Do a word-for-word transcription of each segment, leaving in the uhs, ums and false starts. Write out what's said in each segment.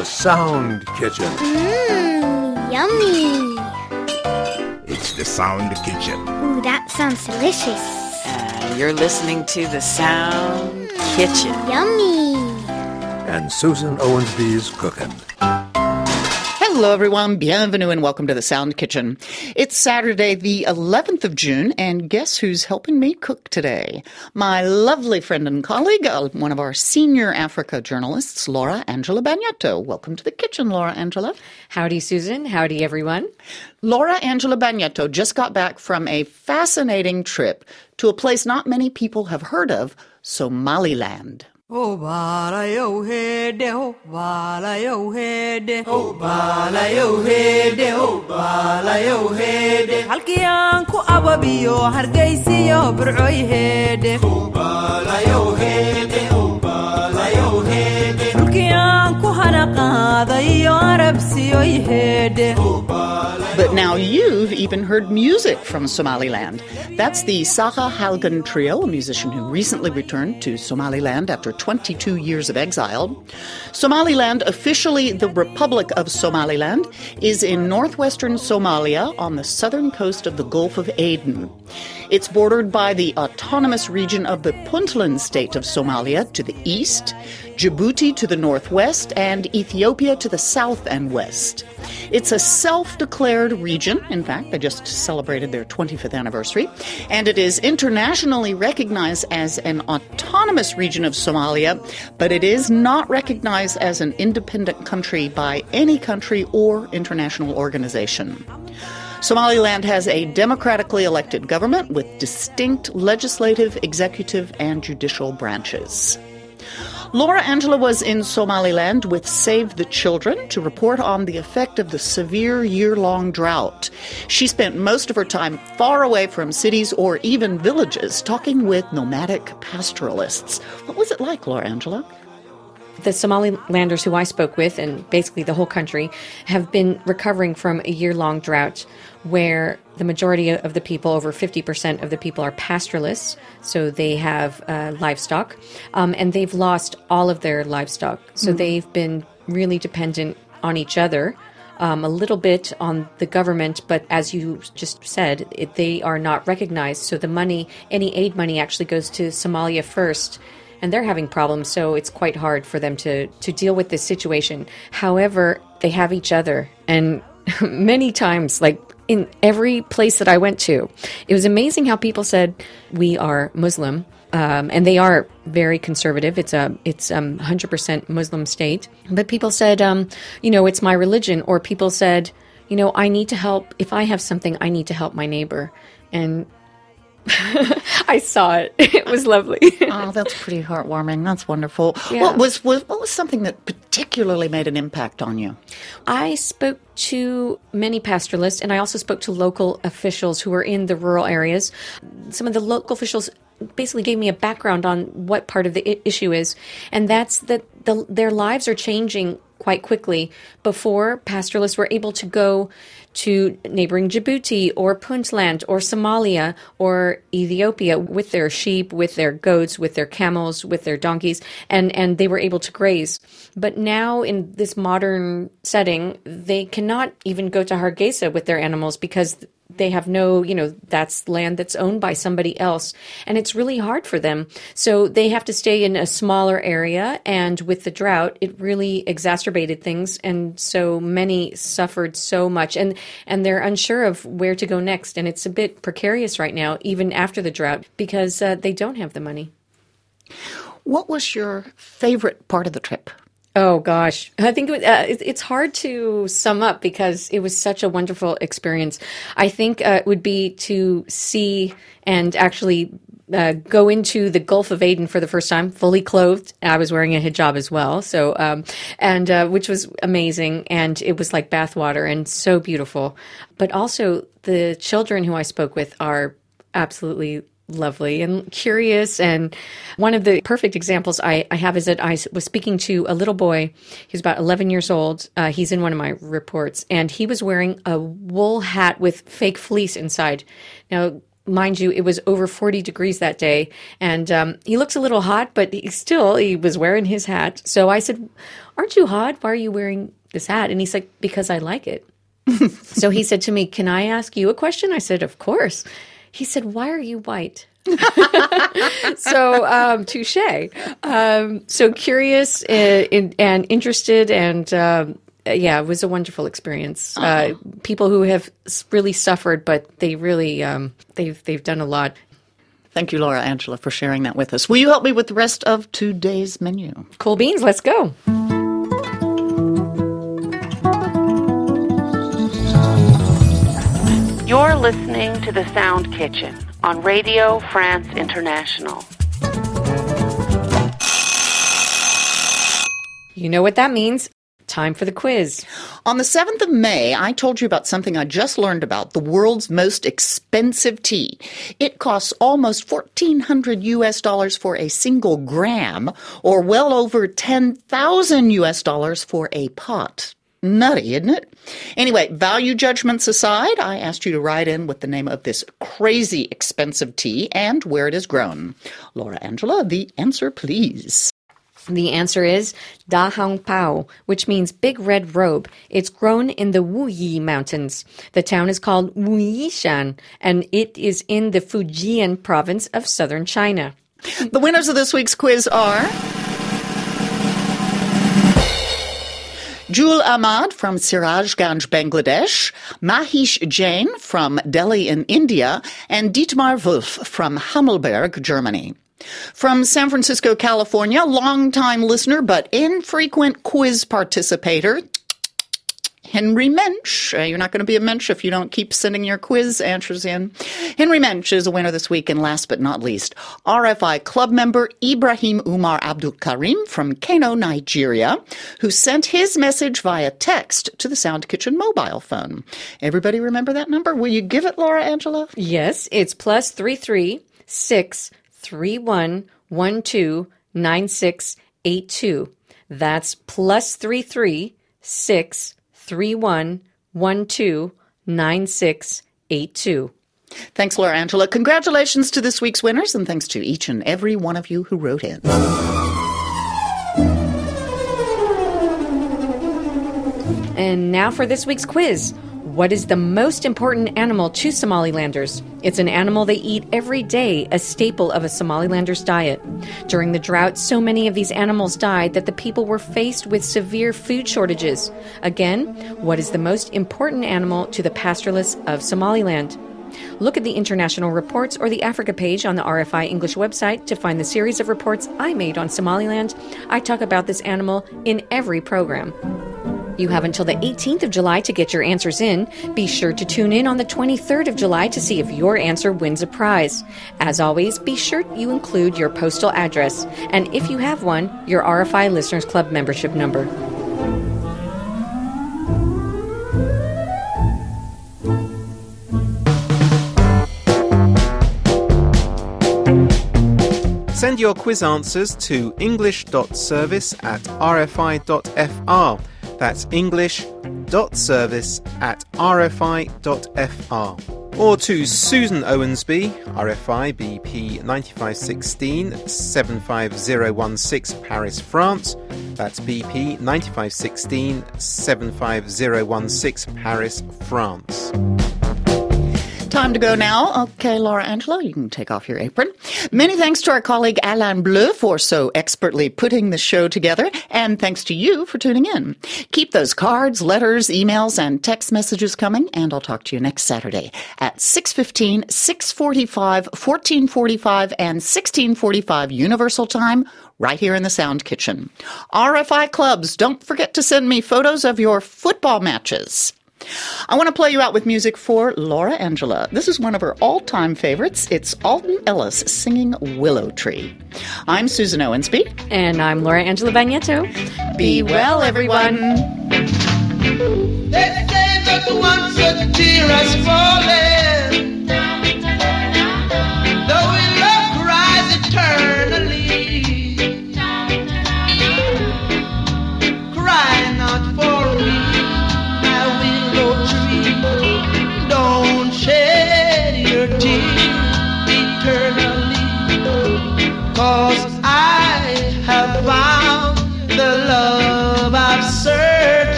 The Sound Kitchen. Mmm, yummy. It's The Sound Kitchen. Ooh, that sounds delicious. And you're listening to The Sound mm, Kitchen. Yummy. And Susan Owensby's cooking. Hello, everyone. Bienvenue and welcome to the Sound Kitchen. It's Saturday, the eleventh of June, and guess who's helping me cook today? My lovely friend and colleague, uh, one of our senior Africa journalists, Laura Angela Bagnetto. Welcome to the kitchen, Laura Angela. Howdy, Susan. Howdy, everyone. Laura Angela Bagnetto just got back from a fascinating trip to a place not many people have heard of, Somaliland. Oh, balayo hede, oh, balayo hede, oh, balayo hede, oh, balayo hede. Halkii aan ku ababiyo hargeysiyo burcoy hede. Oh, balayo hede, oh, balayo hede. Halkii aan ku hana qaadayo arabsiyo hede. Oh, balayo. But now you've even heard music from Somaliland. That's the Saha Halgan Trio, a musician who recently returned to Somaliland after twenty-two years of exile. Somaliland, officially the Republic of Somaliland, is in northwestern Somalia on the southern coast of the Gulf of Aden. It's bordered by the autonomous region of the Puntland state of Somalia to the east, Djibouti to the northwest, and Ethiopia to the south and west. It's a self-declared region. In fact, they just celebrated their twenty-fifth anniversary. And it is internationally recognized as an autonomous region of Somalia, but it is not recognized as an independent country by any country or international organization. Somaliland has a democratically elected government with distinct legislative, executive, and judicial branches. Laura Angela was in Somaliland with Save the Children to report on the effect of the severe year-long drought. She spent most of her time far away from cities or even villages, talking with nomadic pastoralists. What was it like, Laura Angela? The Somalilanders who I spoke with, and basically the whole country, have been recovering from a year-long drought where the majority of the people, over fifty percent of the people, are pastoralists, so they have uh, livestock, um, and they've lost all of their livestock. So mm-hmm. they've been really dependent on each other, um, a little bit on the government, but as you just said, it, they are not recognized, so the money, any aid money actually goes to Somalia first, and they're having problems, so it's quite hard for them to, to deal with this situation. However, they have each other, and many times, like in every place that I went to, it was amazing how people said, we are Muslim, um, and they are very conservative. It's a it's um, one hundred percent Muslim state. But people said, um, you know, it's my religion, or people said, you know, I need to help. If I have something, I need to help my neighbor. And I saw it. It was lovely. Oh, that's pretty heartwarming. That's wonderful. Yeah. What was, was what was something that particularly made an impact on you? I spoke to many pastoralists, and I also spoke to local officials who were in the rural areas. Some of the local officials basically gave me a background on what part of the I- issue is, and that's that the, their lives are changing quite quickly. Before, pastoralists were able to go to neighboring Djibouti or Puntland or Somalia or Ethiopia with their sheep, with their goats, with their camels, with their donkeys, and, and they were able to graze. But now in this modern setting, they cannot even go to Hargeisa with their animals because they have no, you know, that's land that's owned by somebody else. And it's really hard for them. So they have to stay in a smaller area. And with the drought, it really exacerbated things. And so many suffered so much. And, and they're unsure of where to go next. And it's a bit precarious right now, even after the drought, because uh, they don't have the money. What was your favorite part of the trip? Oh, gosh. I think it was, uh, it, it's hard to sum up because it was such a wonderful experience. I think uh, it would be to see and actually uh, go into the Gulf of Aden for the first time, fully clothed. I was wearing a hijab as well, so um, and uh, which was amazing. And it was like bathwater and so beautiful. But also the children who I spoke with are absolutely lovely and curious. And one of the perfect examples I, I have is that I was speaking to a little boy. He's about eleven years old. Uh, he's in one of my reports, and he was wearing a wool hat with fake fleece inside. Now, mind you, it was over forty degrees that day. And um, he looks a little hot, but he still, he was wearing his hat. So I said, aren't you hot? Why are you wearing this hat? And he's like, because I like it. So he said to me, can I ask you a question? I said, of course. He said, why are you white? so um, touche. Um, so curious uh, in, and interested, and um, yeah, it was a wonderful experience. Uh, people who have really suffered, but they really um, they've they've done a lot. Thank you, Laura Angela, for sharing that with us. Will you help me with the rest of today's menu? Cool beans. Let's go. You're listening to The Sound Kitchen on Radio France International. You know what that means. Time for the quiz. On the seventh of May, I told you about something I just learned about, the world's most expensive tea. It costs almost fourteen hundred U S dollars for a single gram, or well over ten thousand U S dollars for a pot. Nutty, isn't it? Anyway, value judgments aside, I asked you to write in with the name of this crazy expensive tea and where it is grown. Laura Angela, the answer, please. The answer is Da Hong Pao, which means big red robe. It's grown in the Wuyi Mountains. The town is called Wuyishan, and it is in the Fujian province of southern China. The winners of this week's quiz are Jul Ahmad from Sirajganj, Bangladesh, Mahish Jain from Delhi in India, and Dietmar Wolf from Hammelberg, Germany. From San Francisco, California, longtime listener but infrequent quiz participator, Henry Mensch. Uh, you're not going to be a Mensch if you don't keep sending your quiz answers in. Henry Mensch is a winner this week, and last but not least, R F I club member Ibrahim Umar Abdul Karim from Kano, Nigeria, who sent his message via text to the Sound Kitchen mobile phone. Everybody remember that number? Will you give it, Laura Angela? Yes, it's plus three three six three one one two nine six eight two. That's plus three three six three one one two nine six eight two. Thanks, Laura Angela. Congratulations to this week's winners, and thanks to each and every one of you who wrote in. And now for this week's quiz. What is the most important animal to Somalilanders? It's an animal they eat every day, a staple of a Somalilander's diet. During the drought, so many of these animals died that the people were faced with severe food shortages. Again, what is the most important animal to the pastoralists of Somaliland? Look at the international reports or the Africa page on the R F I English website to find the series of reports I made on Somaliland. I talk about this animal in every program. You have until the eighteenth of July to get your answers in. Be sure to tune in on the twenty-third of July to see if your answer wins a prize. As always, be sure you include your postal address, and if you have one, your R F I Listeners Club membership number. Send your quiz answers to english.service at rfi.fr. That's english.service at rfi.fr. Or to Susan Owensby, R F I B P nine five one six seven five zero one six, Paris, France. That's B P nine five one six seven five zero one six, Paris, France. Time to go now. Okay, Laura Angela, you can take off your apron. Many thanks to our colleague Alain Bleu for so expertly putting the show together, and thanks to you for tuning in. Keep those cards, letters, emails, and text messages coming, and I'll talk to you next Saturday at six fifteen, six forty-five, fourteen forty-five, and sixteen forty-five Universal Time, right here in the Sound Kitchen. R F I clubs, don't forget to send me photos of your football matches. I want to play you out with music for Laura Angela. This is one of her all-time favorites. It's Alton Ellis singing Willow Tree. I'm Susan Owensby. And I'm Laura Angela Bagnetto. Be well, everyone. They say that once a tear has fallen, though we love cries eternally. Cry not for me, don't shed your tears.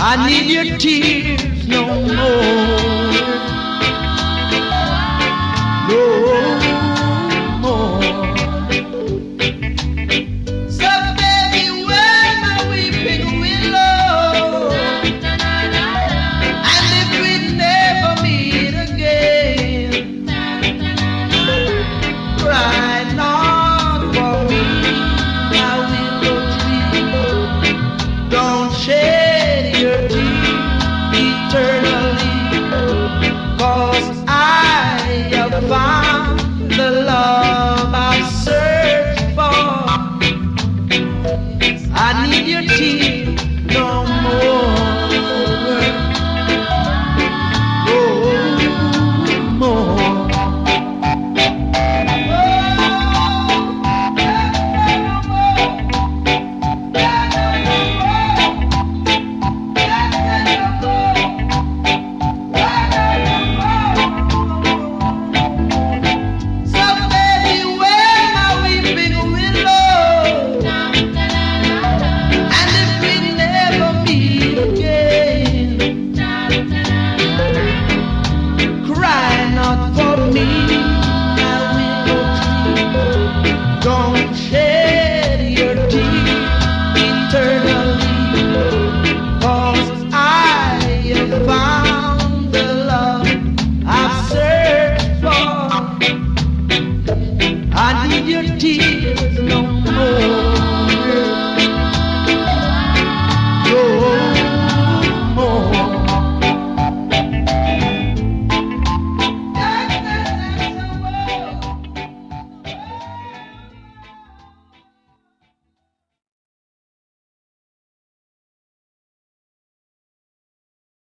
I need your tears no more. No.